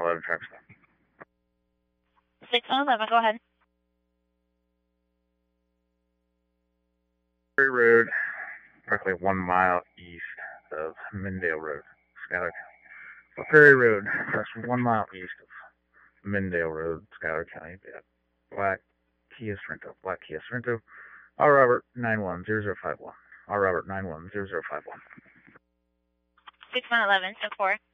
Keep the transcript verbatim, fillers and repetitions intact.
eleven, traffic stop. six one eleven, go ahead. Ferry Road, roughly one mile east of Mendale Road, Schuyler County. So Ferry Road, approximately one mile east of Mendale Road, Schuyler County. Black Kia Sorento, Black Kia Sorento. R. Robert nine one zero zero five one. R. Robert nine one zero zero five one. six one eleven, so four.